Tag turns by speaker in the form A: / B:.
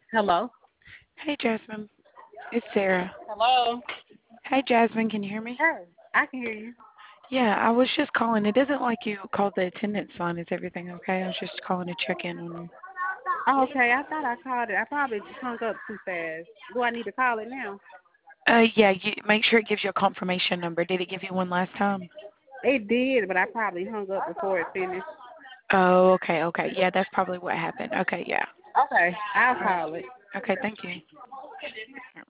A: Hello.
B: Hey, Jasmine. It's Sarah.
A: Hello.
B: Hey, Jasmine. Can you hear me?
A: Hey, I can hear you.
B: Yeah, I was just calling. It doesn't like you called the attendance line. Is everything okay? I was just calling to check in on you.
A: Oh, okay, I thought I called it. I probably hung up too fast. Do I need to call it now?
B: Yeah, make sure it gives you a confirmation number. Did it give you one last time?
A: It did, but I probably hung up before it finished.
B: Oh, okay, okay. Yeah, that's probably what happened. Okay, yeah.
A: Okay, I'll
B: All right.
A: call it.
B: Okay, thank you.